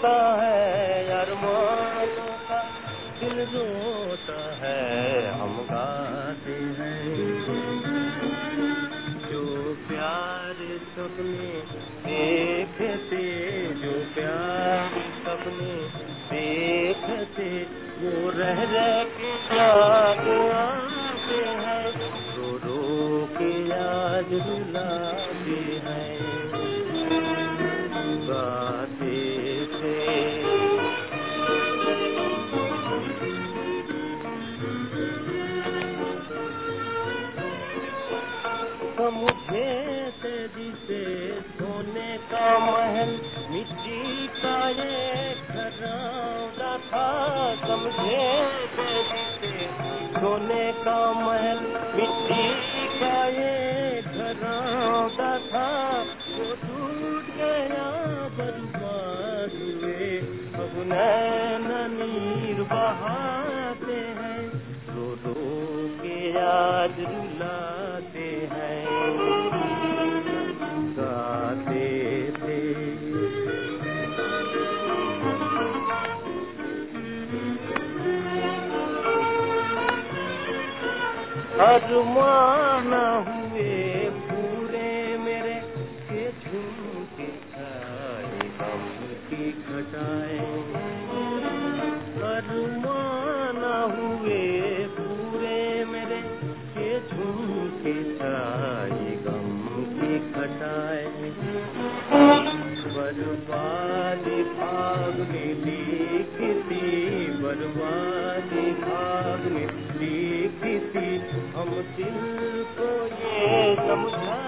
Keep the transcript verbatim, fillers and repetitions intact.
रोता है अरमानों का दिल रोता है हम गाते हैं जो प्यार सपने देखते जो प्यार सपने देखते वो रह रह के याद आते हैं रो रो के याद रुलाते हैं गाते थे मुझे से जिसे सोने का महल मिट्टी का ये घरौंदा था समझे से जिसे सोने का महल मिट्टी का ये घरौंदा था वो टूट गया बर्बाद हुए अब नैन नीर बहाते हैं रो रो के याद रुलाते हैं गाते थे अरमाना हुए पूरे मेरे के झुमके छाए गम की घटाए अरमाना हुए पूरे मेरे के झुमके छाए गम की घटाए बर्बादी भाग में लिखती बर्बादी भाग में लिखती हम दिल को ये समझा